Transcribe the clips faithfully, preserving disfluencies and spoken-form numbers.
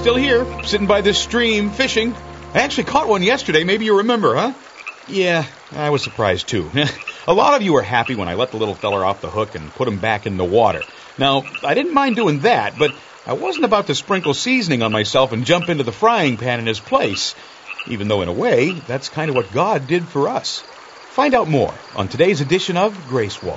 still here, sitting by this stream, fishing. I actually caught one yesterday. Maybe you remember, huh? Yeah, I was surprised, too. A lot of you were happy when I let the little feller off the hook and put him back in the water. Now, I didn't mind doing that, but I wasn't about to sprinkle seasoning on myself and jump into the frying pan in his place, even though, in a way, that's kind of what God did for us. Find out more on today's edition of Grace Walk.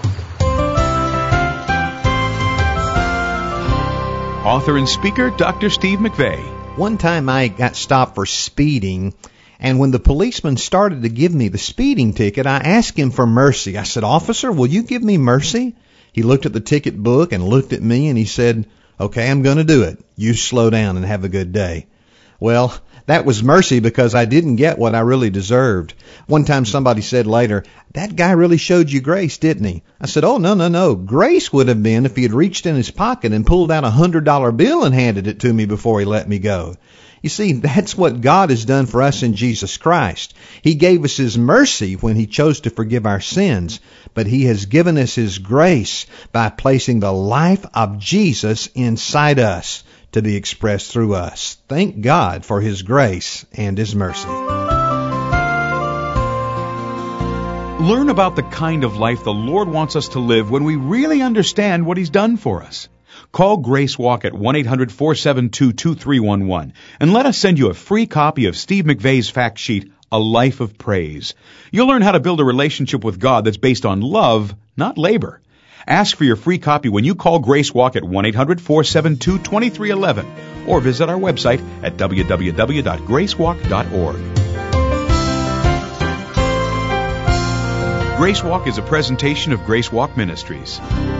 Author and speaker, Doctor Steve McVey. One time I got stopped for speeding, and when the policeman started to give me the speeding ticket, I asked him for mercy. I said, "Officer, will you give me mercy?" He looked at the ticket book and looked at me, and he said, "Okay, I'm going to do it. You slow down and have a good day." Well, that was mercy because I didn't get what I really deserved. One time somebody said later, "That guy really showed you grace, didn't he?" I said, "Oh, no, no, no. Grace would have been if he had reached in his pocket and pulled out a one hundred dollar bill and handed it to me before he let me go." You see, that's what God has done for us in Jesus Christ. He gave us His mercy when He chose to forgive our sins, but He has given us His grace by placing the life of Jesus inside us to be expressed through us. Thank God for His grace and His mercy. Learn about the kind of life the Lord wants us to live when we really understand what He's done for us. Call Grace Walk at one eight hundred, four seven two, two three one one and let us send you a free copy of Steve McVey's fact sheet, A Life of Praise. You'll learn how to build a relationship with God that's based on love, not labor. Ask for your free copy when you call Grace Walk at one eight hundred, four seven two, two three one one or visit our website at w w w dot grace walk dot org. Grace Walk is a presentation of Grace Walk Ministries.